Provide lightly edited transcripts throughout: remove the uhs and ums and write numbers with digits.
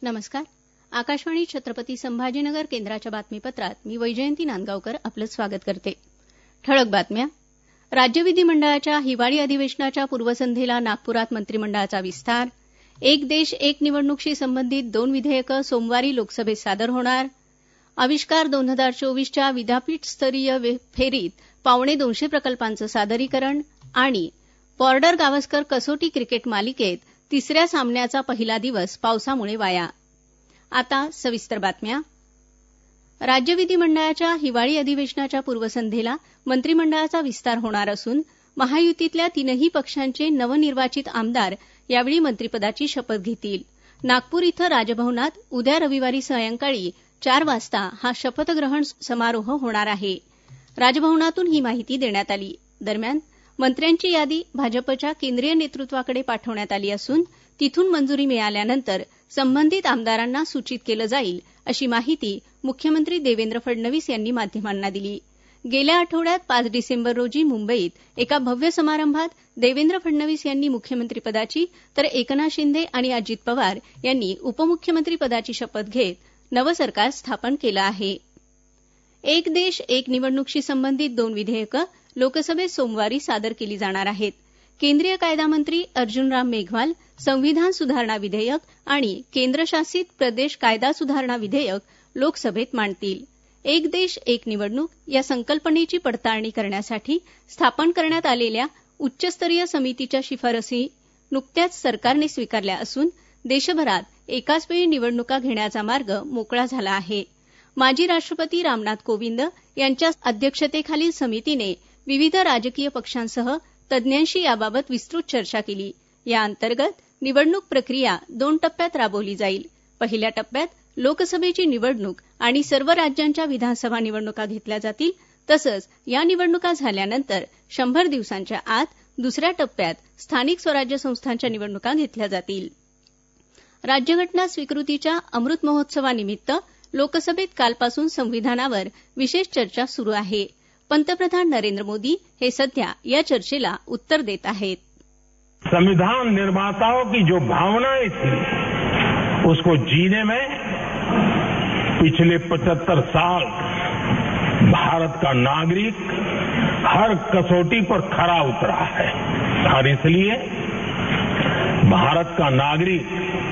नमस्कार. आकाशवाणी छत्रपती संभाजीनगर केंद्राच्या बातमीपत्रात मी वैजयंती नांदगावकर आपलं स्वागत करते. ठळक बातम्या. राज्य विधिमंडळाच्या हिवाळी अधिवेशनाच्या पूर्वसंध्येला नागपुरात मंत्रिमंडळाचा विस्तार. एक देश एक निवडणूकशी संबंधित 2 विधेयकं सोमवारी लोकसभेत सादर होणार. आविष्कार 2024च्या विद्यापीठस्तरीय फेरीत 250 प्रकल्पांचं सादरीकरण. आणि बॉर्डर गावस्कर कसोटी क्रिकेट मालिकेत तिसऱ्या सामन्याचा पहिला दिवस पावसामुळे वाया. आता सविस्तर बातम्या. राज्य विधिमंडळाच्या हिवाळी अधिवेशनाच्या पूर्वसंध्येला मंत्रिमंडळाचा विस्तार होणार असून महायुतीतल्या 3ही पक्षांचे नवनिर्वाचित आमदार यावेळी मंत्रिपदाची शपथ घेतील. नागपूर इथं राजभवनात उद्या रविवारी सायंकाळी 4 वाजता हा शपथग्रहण समारोह होणार आहे. राजभवनातून ही माहिती देण्यात आली. दरम्यान मंत्र्यांची यादी भाजपच्या केंद्रीय नेतृत्वाकडे पाठवण्यात आली असून तिथून मंजुरी मिळाल्यानंतर संबंधित आमदारांना सूचित केलं जाईल अशी माहिती मुख्यमंत्री देवेंद्र फडणवीस यांनी माध्यमांना दिली. गेल्या आठवड्यात 5 डिसेंबर रोजी मुंबईत एका भव्य समारंभात देवेंद्र फडणवीस यांनी मुख्यमंत्रीपदाची तर एकनाथ शिंदे आणि अजित पवार यांनी उपमुख्यमंत्रीपदाची शपथ घेत नवं सरकार स्थापन केलं आहे. एक देश एक निवडणूकशी संबंधित 2 विधेयकं लोकसभेत सोमवारी सादर केली जाणार आहेत. केंद्रीय कायदा मंत्री अर्जुन राम मेघवाल संविधान सुधारणा विधेयक आणि केंद्रशासित प्रदेश कायदा सुधारणा विधेयक लोकसभेत मांडतील. एक देश एक निवडणूक या संकल्पनेची पडताळणी करण्यासाठी स्थापन करण्यात आलेल्या उच्चस्तरीय समितीच्या शिफारसी नुकत्याच सरकारने स्वीकारल्या असून देशभरात एकाच वेळी निवडणुका घेण्याचा मार्ग मोकळा झाला आहे. माजी राष्ट्रपती रामनाथ कोविंद यांच्या अध्यक्षतेखालील समितीने विविध राजकीय पक्षांसह तज्ज्ञांशी याबाबत विस्तृत चर्चा केली. या अंतर्गत निवडणूक प्रक्रिया 2 टप्प्यात राबवली जाईल. पहिल्या टप्प्यात लोकसभेची निवडणूक आणि सर्व राज्यांच्या विधानसभा निवडणुका घेतल्या जातील. तसंच या निवडणुका झाल्यानंतर 100 दिवसांच्या आत दुसऱ्या टप्प्यात स्थानिक स्वराज्य संस्थांच्या निवडणुका घेतल्या जातील. राज्यघटना स्वीकृतीच्या अमृत महोत्सवानिमित्त लोकसभेत कालपासून संविधानावर विशेष चर्चा सुरू आहे. पंतप्रधान नरेंद्र मोदी हे सध्या या चर्चेला उत्तर देत आहेत. संविधान निर्माताओं की जो भावनाएं थी उसको जीने में पिछले 75 साल भारत का नागरिक हर कसौटी पर खरा उतरा है और इसलिए भारत का नागरिक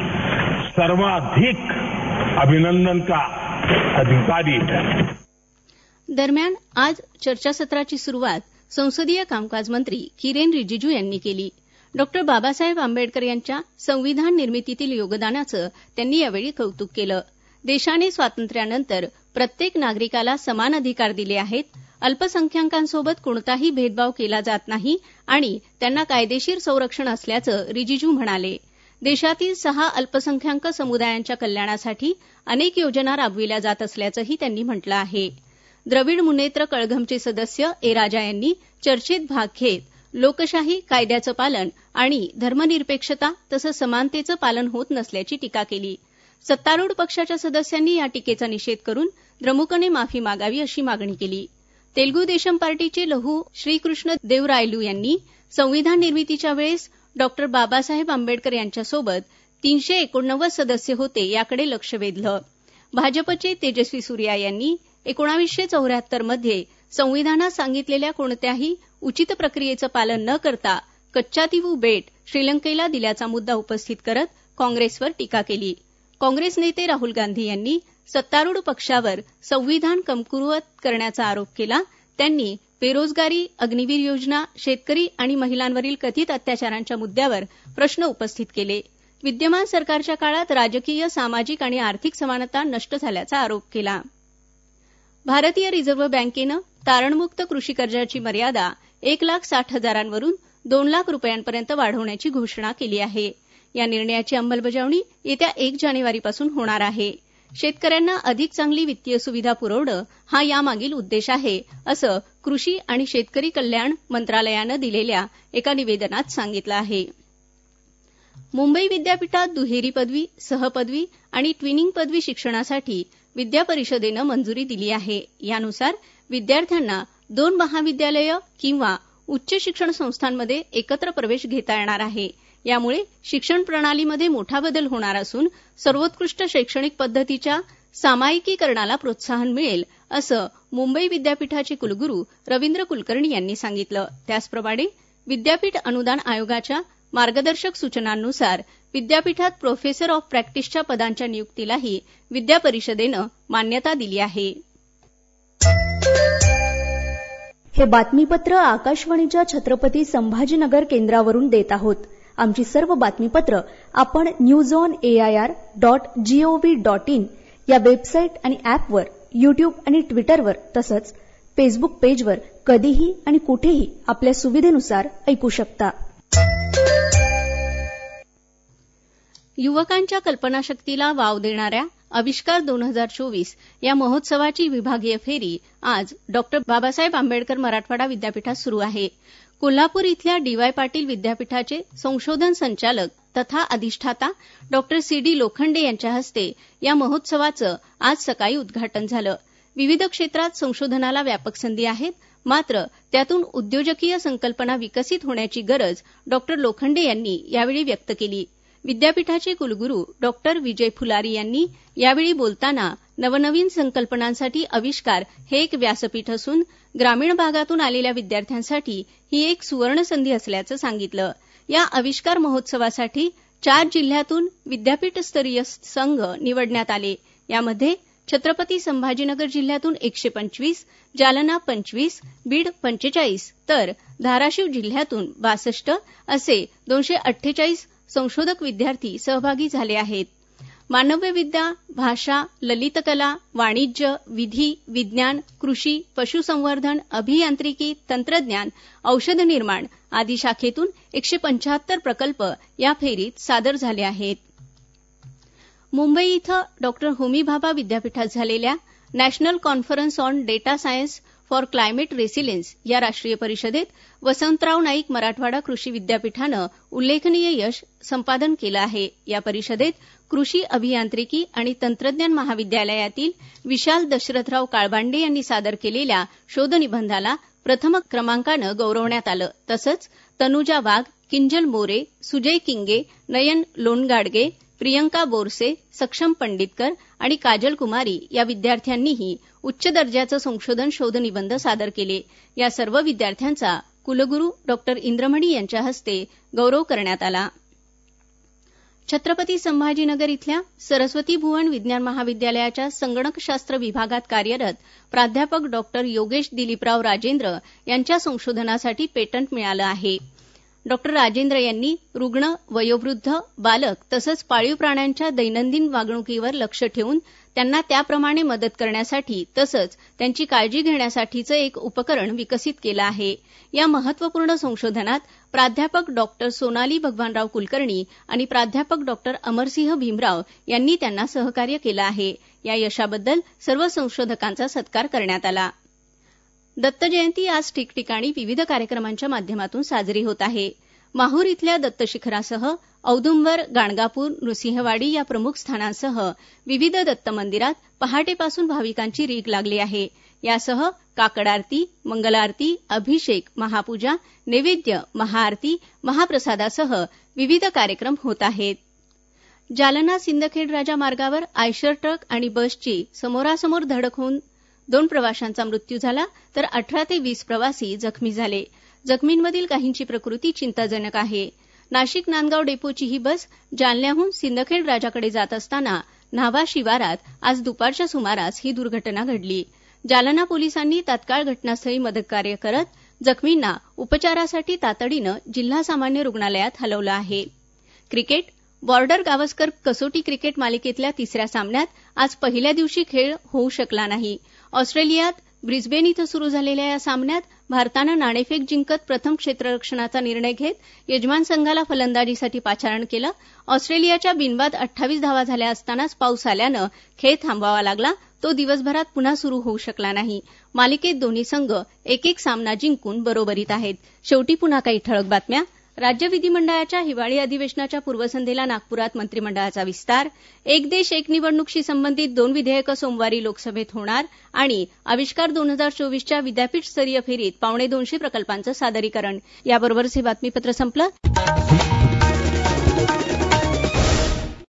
सर्वाधिक अभिनंदन का अधिकारी है. दरम्यान आज चर्चासत्राची सुरुवात संसदीय कामकाज मंत्री किरेन रिजिजू यांनी केली. डॉ. बाबासाहेब आंबेडकर यांच्या संविधान निर्मितीतील योगदानाचं त्यांनी यावेळी कौतुक केलं. देशाने स्वातंत्र्यानंतर प्रत्येक नागरिकाला समान अधिकार दिले आहेत. अल्पसंख्याकांसोबत कोणताही भेदभाव केला जात नाही आणि त्यांना कायदेशीर संरक्षण असल्याचं रिजिजू म्हणाले. देशातील 6 अल्पसंख्याक समुदायांच्या कल्याणासाठी अनेक योजना राबविल्या जात असल्याचंही त्यांनी म्हटलं आहे. द्रविड मुनेत्र कळघमचे सदस्य ए राजा यांनी चर्चेत भाग घेत लोकशाही, कायद्याचं पालन आणि धर्मनिरपेक्षता तसंच समानतेचं पालन होत नसल्याची टीका केली. सत्तारूढ पक्षाच्या सदस्यांनी या टीकेचा निषेध करून द्रमुकने माफी मागावी अशी मागणी केली. तेलुगू देशम पार्टीचे लहू श्रीकृष्ण देवरायलू यांनी संविधान निर्मितीच्या वेळेस डॉ. बाबासाहेब आंबेडकर यांच्यासोबत 389 सदस्य होते याकडे लक्ष वेधलं. भाजपचे तेजस्वी सूर्या यांनी 1974 मध्ये संविधानात सांगितलेल्या कोणत्याही उचित प्रक्रियेचं पालन न करता कच्चातीवू बेट श्रीलंकेला दिल्याचा मुद्दा उपस्थित करत काँग्रेसवर टीका केली. काँग्रेस नेते राहुल गांधी यांनी सत्तारूढ पक्षावर संविधान कमकुवत करण्याचा आरोप केला. त्यांनी बेरोजगारी, अग्निवीर योजना, शेतकरी आणि महिलांवरील कथित अत्याचारांच्या मुद्द्यावर प्रश्न उपस्थित केले. विद्यमान सरकारच्या काळात राजकीय, सामाजिक आणि आर्थिक समानता नष्ट झाल्याचा आरोप केला. भारतीय रिझर्व्ह बँकेनं तारणमुक्त कृषी कर्जाची मर्यादा 1,60,000वरून 2 लाख रुपयांपर्यंत वाढवण्याची घोषणा केली आहे. या निर्णयाची अंमलबजावणी येत्या 1 जानेवारीपासून होणार आहे. शेतकऱ्यांना अधिक चांगली वित्तीय सुविधा पुरवणं हा यामागील उद्देश आहे, असं कृषी आणि शेतकरी कल्याण मंत्रालयानं दिलेल्या एका निवेदनात सांगितलं आहे. मुंबई विद्यापीठात दुहेरी पदवी, सहपदवी आणि ट्विनिंग पदवी शिक्षणासाठी विद्या परिषदेनं मंजुरी दिली आहे. यानुसार विद्यार्थ्यांना 2 महाविद्यालयं किंवा उच्च शिक्षण संस्थांमध्ये एकत्र प्रवेश घेता येणार आहे. यामुळे शिक्षण प्रणालीमध्ये मोठा बदल होणार असून सर्वोत्कृष्ट शैक्षणिक पद्धतीच्या सामायिकीकरणाला प्रोत्साहन मिळेल असं मुंबई विद्यापीठाचे कुलगुरू रवींद्र कुलकर्णी यांनी सांगितलं. त्याचप्रमाणे विद्यापीठ अनुदान आयोगाच्या मार्गदर्शक सूचनांनुसार विद्यापीठात प्रोफेसर ऑफ प्रॅक्टिसच्या पदांच्या नियुक्तीलाही विद्यापरिषदेनं मान्यता दिली आहे. हे बातमीपत्र आकाशवाणीच्या छत्रपती संभाजीनगर केंद्रावरून देत आहोत. आमची सर्व बातमीपत्र आपण newsonair.gov.in या वेबसाईट आणि ऍपवर, युट्यूब आणि ट्विटरवर तसंच फेसबुक पेजवर कधीही आणि कुठेही आपल्या सुविधेनुसार ऐकू शकता. युवकांच्या कल्पनाशक्तीला वाव देणाऱ्या आविष्कार 2024 या महोत्सवाची विभागीय फेरी आज डॉ. बाबासाहेब आंबेडकर मराठवाडा विद्यापीठात सुरू आहे. कोल्हापूर इथल्या डी.वाय. पाटील विद्यापीठाचे संशोधन संचालक तथा अधिष्ठाता डॉ. सी.डी. लोखंडे यांच्या हस्ते या महोत्सवाचं आज सकाळी उद्घाटन झालं. विविध क्षेत्रात संशोधनाला व्यापक संधी आहेत, मात्र त्यातून उद्योजकीय संकल्पना विकसित होण्याची गरज डॉ. लोखंडे यांनी यावेळी व्यक्त केली. विद्यापीठाचे कुलगुरू डॉ. विजय फुलारी यांनी यावेळी बोलताना नवनवीन संकल्पनांसाठी आविष्कार हे एक व्यासपीठ असून ग्रामीण भागातून आलेल्या विद्यार्थ्यांसाठी ही एक सुवर्णसंधी असल्याचं सांगितलं. या आविष्कार महोत्सवासाठी 4 जिल्ह्यातून विद्यापीठस्तरीय संघ निवडण्यात आले. यामध्ये छत्रपती संभाजीनगर जिल्ह्यातून 125, जालना 25, बीड 45 तर धाराशिव जिल्ह्यातून 62 असे 248 संशोधक विद्यार्थी सहभागी झाले आहेत. मानव्यविद्या, भाषा, ललितकला, वाणिज्य, विधी, विज्ञान, कृषी, पशुसंवर्धन, अभियांत्रिकी, तंत्रज्ञान, औषध निर्माण आदी शाखेतून 175 प्रकल्प या फेरीत सादर झाले आहेत. मुंबई इथं डॉ. होमी भाभा विद्यापीठात झालेल्या national conference on data science for climate resilience या राष्ट्रीय परिषदेत वसंतराव नाईक मराठवाडा कृषी विद्यापीठानं उल्लेखनीय यश संपादन केलं आहे. या परिषदेत कृषी अभियांत्रिकी आणि तंत्रज्ञान महाविद्यालयातील विशाल दशरथराव काळबांडे यांनी सादर केलेल्या शोधनिबंधाला प्रथम क्रमांकानं गौरवण्यात आलं. तसंच तनुजा वाघ, किंजल मोरे, सुजय किंगे, नयन लोणगाडगे, प्रियंका बोरसे, सक्षम पंडितकर आणि काजल कुमारी या विद्यार्थ्यांनीही उच्च दर्जाचं संशोधन शोधनिबंध सादर केले. या सर्व विद्यार्थ्यांचा कुलगुरू डॉ. इंद्रमणी यांच्या हस्ते गौरव करण्यात आला. छत्रपती संभाजीनगर इथल्या सरस्वती भुवन विज्ञान महाविद्यालयाच्या संगणकशास्त्र विभागात कार्यरत प्राध्यापक डॉ. योगेश दिलीपराव राजेंद्र यांच्या संशोधनासाठी पेटंट मिळालं आहे. डॉ. राजेंद्र यांनी रुग्ण, वयोवृद्ध, बालक तसंच पाळीव प्राण्यांच्या दैनंदिन वागणुकीवर लक्ष ठेवून त्यांना त्याप्रमाणे मदत करण्यासाठी तसंच त्यांची काळजी घेण्यासाठीचं एक उपकरण विकसित केलं आहे. या महत्वपूर्ण संशोधनात प्राध्यापक डॉ. सोनाली भगवानराव कुलकर्णी आणि प्राध्यापक डॉ. अमरसिंह भीमराव यांनी त्यांना सहकार्य केलं आहे. या यशाबद्दल सर्व संशोधकांचा सत्कार करण्यात आला. दत्त जयंती आज ठिकठिकाणी विविध कार्यक्रमांच्या माध्यमातून साजरी होत आहे. माहूर इथल्या दत्त शिखरासह औदुंबर, गाणगापूर, नृसिंहवाडी या प्रमुख स्थानांसह विविध दत्त मंदिरात पहाटेपासून भाविकांची रीघ लागली आहे. यासह काकड आरती, मंगलारती, अभिषेक, महापूजा, नैवेद्य, महाआरती, महाप्रसादासह विविध कार्यक्रम होत आहेत. जालना सिंदखेड राजा मार्गावर आयशर ट्रक आणि बसची समोरासमोर धडक होऊन 2 प्रवाशांचा मृत्यू झाला तर 18 ते 20 प्रवासी जखमी झाले. जखमींमधील काहींची प्रकृती चिंताजनक आहे. नाशिक नांदगाव डेपोची ही बस जालन्याहून सिंदखेड राजाकडे जात असताना न्हावा शिवारात आज दुपारच्या सुमारास ही दुर्घटना घडली. जालना पोलिसांनी तात्काळ घटनास्थळी मदतकार्य करत जखमींना उपचारासाठी तातडीनं जिल्हा सामान्य रुग्णालयात हलवलं आहे. क्रिकेट बॉर्डर गावस्कर कसोटी क्रिकेट मालिकेतल्या 3ऱ्या सामन्यात आज पहिल्या दिवशी खेळ होऊ शकला नाही. ऑस्ट्रेलियात ब्रिस्बेन इथं सुरू झालेल्या या सामन्यात भारतानं नाणेफेक जिंकत प्रथम क्षेत्ररक्षणाचा निर्णय घेत यजमान संघाला फलंदाजीसाठी पाचारण केलं. ऑस्ट्रेलियाच्या बिनबाद 28 धावा झाल्या असतानाच पाऊस आल्यानं खेळ थांबवावा लागला. तो दिवसभरात पुन्हा सुरू होऊ शकला नाही. मालिकेत दोन्ही संघ 1-1 सामना जिंकून बरोबरीत आहेत. शेवटी पुन्हा काही ठळक बातम्या. राज्य विधिमंडळाच्या हिवाळी अधिवेशनाच्या पूर्वसंध्येला नागपुरात मंत्रिमंडळाचा विस्तार. एक देश एक निवडणुकीशी संबंधित 2 विधेयकं सोमवारी लोकसभेत होणार आणि आविष्कार 2024च्या विद्यापीठस्तरीय फेरीत 250 प्रकल्पांचं सादरीकरण. याबरोबरच हे बातमीपत्र संपलं.